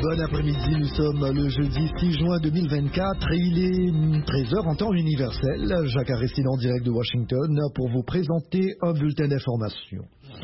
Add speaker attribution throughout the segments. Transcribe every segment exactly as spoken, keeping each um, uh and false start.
Speaker 1: Bon après-midi, nous sommes le jeudi six juin deux mille vingt-quatre et il est treize heures en temps universel. Jacques Aristide en direct de Washington pour vous présenter un bulletin d'information.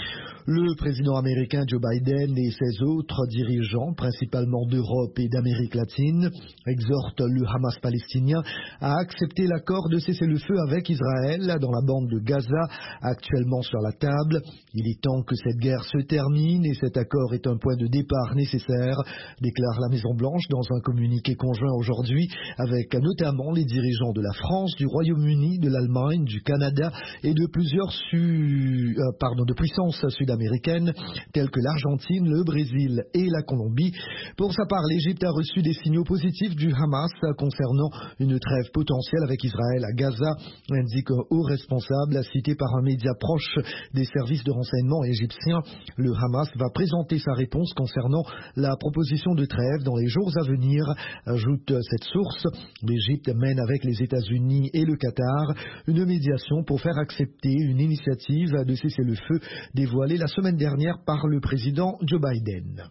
Speaker 1: Le président américain Joe Biden et ses autres dirigeants, principalement d'Europe et d'Amérique latine, exhortent le Hamas palestinien à accepter l'accord de cessez-le-feu avec Israël dans la bande de Gaza, actuellement sur la table. Il est temps que cette guerre se termine et cet accord est un point de départ nécessaire, déclare la Maison-Blanche dans un communiqué conjoint aujourd'hui avec notamment les dirigeants de la France, du Royaume-Uni, de l'Allemagne, du Canada et de plusieurs su... euh, pardon, de puissances sud-américaines américaines telles que l'Argentine, le Brésil et la Colombie. Pour sa part, l'Égypte a reçu des signaux positifs du Hamas concernant une trêve potentielle avec Israël à Gaza, indique un haut responsable cité par un média proche des services de renseignement égyptiens. Le Hamas va présenter sa réponse concernant la proposition de trêve dans les jours à venir, ajoute cette source. L'Égypte mène avec les États-Unis et le Qatar une médiation pour faire accepter une initiative de cessez-le-feu dévoilée la semaine dernière par le président Joe Biden.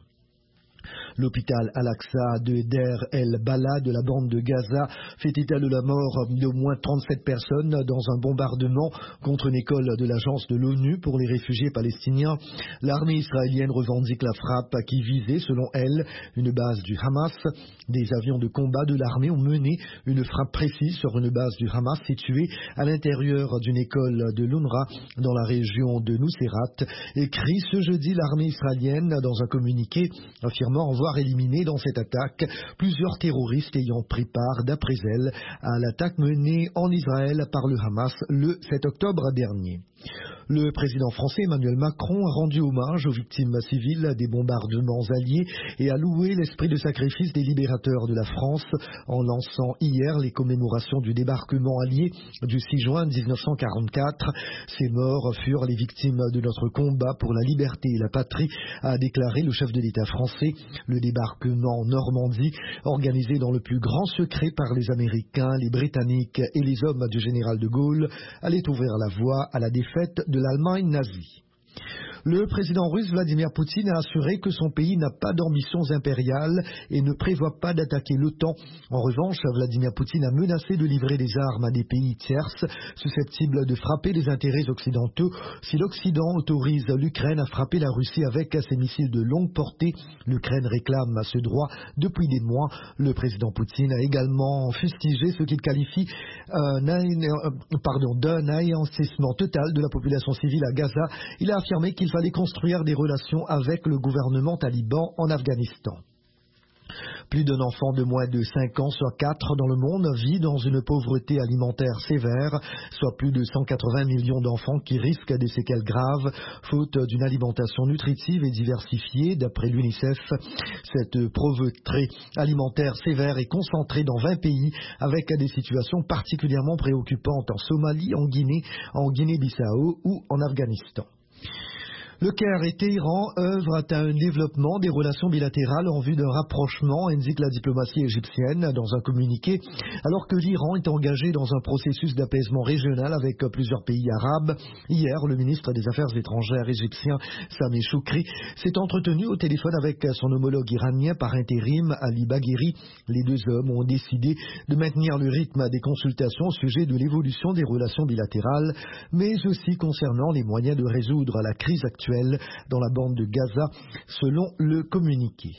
Speaker 1: L'hôpital Al-Aqsa de Der el-Bala de la bande de Gaza fait état de la mort d'au moins trente-sept personnes dans un bombardement contre une école de l'agence de l'ONU pour les réfugiés palestiniens. L'armée israélienne revendique la frappe qui visait, selon elle, une base du Hamas. Des avions de combat de l'armée ont mené une frappe précise sur une base du Hamas située à l'intérieur d'une école de l'UNRWA dans la région de Nuseirat, écrit ce jeudi l'armée israélienne dans un communiqué affirmant avoir éliminé dans cette attaque plusieurs terroristes ayant pris part, d'après elle, à l'attaque menée en Israël par le Hamas le sept octobre dernier. Le président français Emmanuel Macron a rendu hommage aux victimes civiles des bombardements alliés et a loué l'esprit de sacrifice des libérateurs de la France en lançant hier les commémorations du débarquement allié du six juin mille neuf cent quarante-quatre. Ces morts furent les victimes de notre combat pour la liberté et la patrie, a déclaré le chef de l'État français. Le débarquement en Normandie, organisé dans le plus grand secret par les Américains, les Britanniques et les hommes du général de Gaulle, allait ouvrir la voie à la défaite de l'Allemagne nazie. Le président russe Vladimir Poutine a assuré que son pays n'a pas d'ambitions impériales et ne prévoit pas d'attaquer l'OTAN. En revanche, Vladimir Poutine a menacé de livrer des armes à des pays tierces susceptibles de frapper les intérêts occidentaux si l'Occident autorise l'Ukraine à frapper la Russie avec ses missiles de longue portée. L'Ukraine réclame ce droit depuis des mois. Le président Poutine a également fustigé ce qu'il qualifie un ané- pardon, d'un anéantissement total de la population civile à Gaza. Il a affirmé qu'il fallait construire des relations avec le gouvernement taliban en Afghanistan. Plus d'un enfant de moins de cinq ans sur quatre dans le monde vit dans une pauvreté alimentaire sévère, soit plus de cent quatre-vingts millions d'enfants qui risquent des séquelles graves, faute d'une alimentation nutritive et diversifiée, d'après l'UNICEF. Cette pauvreté alimentaire sévère est concentrée dans vingt pays, avec des situations particulièrement préoccupantes en Somalie, en Guinée, en Guinée-Bissau ou en Afghanistan. Le Caire et Téhéran œuvrent à un développement des relations bilatérales en vue d'un rapprochement, indique la diplomatie égyptienne dans un communiqué, alors que l'Iran est engagé dans un processus d'apaisement régional avec plusieurs pays arabes. Hier, le ministre des Affaires étrangères égyptien Sameh Choukri s'est entretenu au téléphone avec son homologue iranien par intérim Ali Bagheri. Les deux hommes ont décidé de maintenir le rythme des consultations au sujet de l'évolution des relations bilatérales, mais aussi concernant les moyens de résoudre la crise actuelle dans la bande de Gaza, selon le communiqué.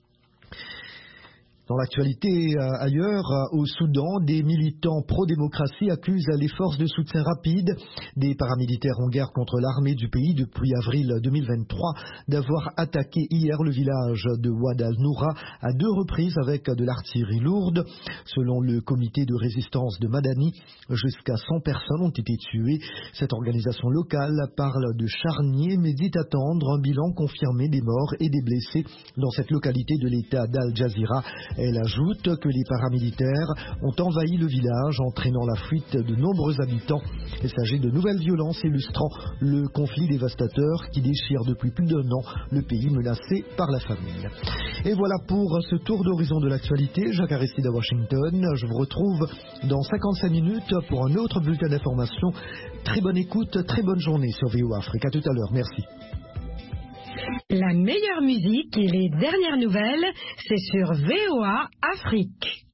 Speaker 1: Dans l'actualité euh, ailleurs, euh, au Soudan, des militants pro-démocratie accusent les forces de soutien rapide des paramilitaires en guerre contre l'armée du pays depuis avril deux mille vingt-trois d'avoir attaqué hier le village de Wad al-Noura à deux reprises avec de l'artillerie lourde. Selon le comité de résistance de Madani, jusqu'à cent personnes ont été tuées. Cette organisation locale parle de charniers mais dit attendre un bilan confirmé des morts et des blessés dans cette localité de l'État d'Al Jazeera. Elle ajoute que les paramilitaires ont envahi le village, entraînant la fuite de nombreux habitants. Il s'agit de nouvelles violences illustrant le conflit dévastateur qui déchire depuis plus d'un an le pays menacé par la famine. Et voilà pour ce tour d'horizon de l'actualité. Jacques Aristide à Washington. Je vous retrouve dans cinquante-cinq minutes pour un autre bulletin d'information. Très bonne écoute, très bonne journée sur V O Afrique. À tout à l'heure. Merci.
Speaker 2: La meilleure musique et les dernières nouvelles, c'est sur V O A Afrique.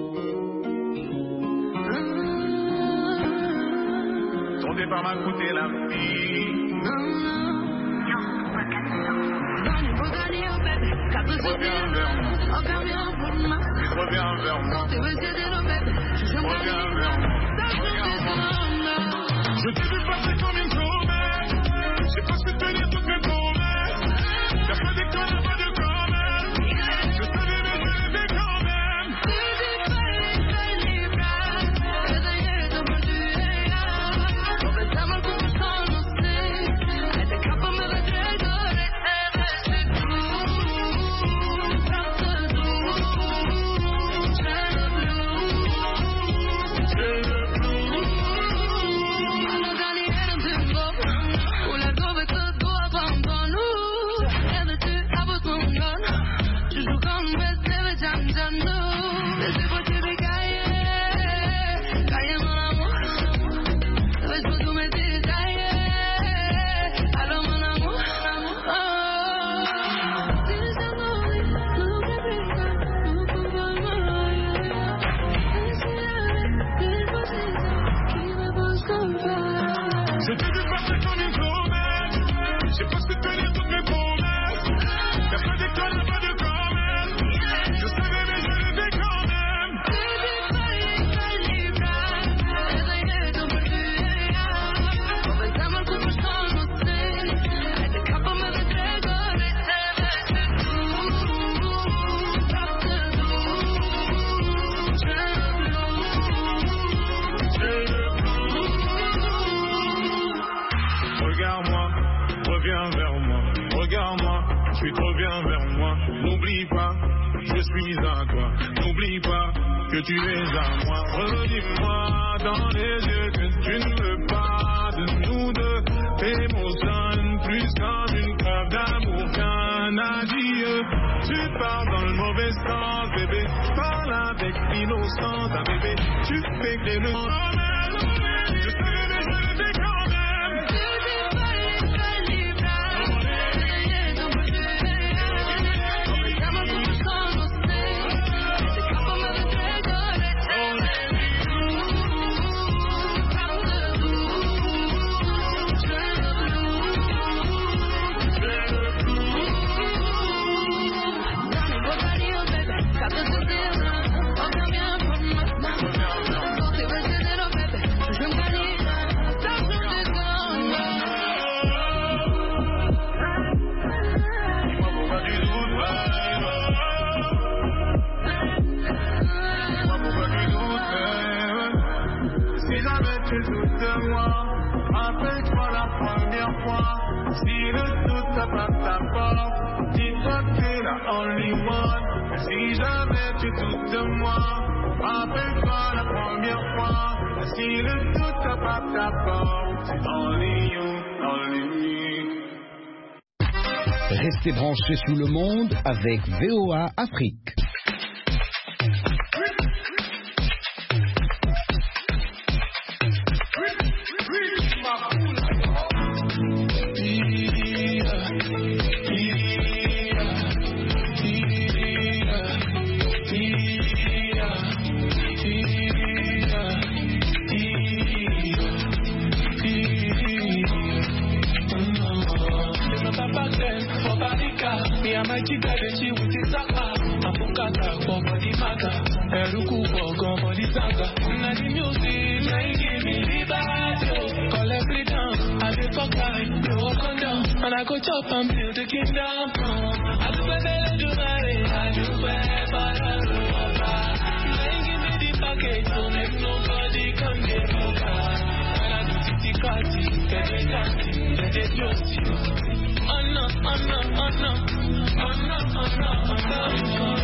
Speaker 3: Ton départ m'a coûté la vie. Reviens vers moi. Reviens vers moi. Reviens vers moi. Je t'ai vu passer comme une comète. J'ai presque tenu toutes mes promesses. Persuadé que toi n'as pas de comète. Je savais mais je l'ai quand même. Que tu es à moi, redis-moi dans les yeux que tu ne veux pas de nous deux. T'émotionnes plus comme une preuve d'amour qu'un adieu. Tu pars dans le mauvais sens, bébé. Parle avec l'innocence, un bébé. Tu fais que les leçons. Je sais mais je le fais quand même. Rappelle-toi la première fois. Si le doute tape à ta porte, dis-toi que t'es la only one. Si jamais tu doutes de moi, rappelle-toi la première fois. Si le doute tape à ta porte, c'est only you, only me.
Speaker 4: Restez branchés sous le monde avec V O A Afrique.
Speaker 5: And I go chop and build the kingdom. I do better do marry, I do better do over. Then give me the package to make nobody come get over. And I do titty catty, get it catty, get it close to you. Oh no, oh no, oh no, oh no, oh no, oh no.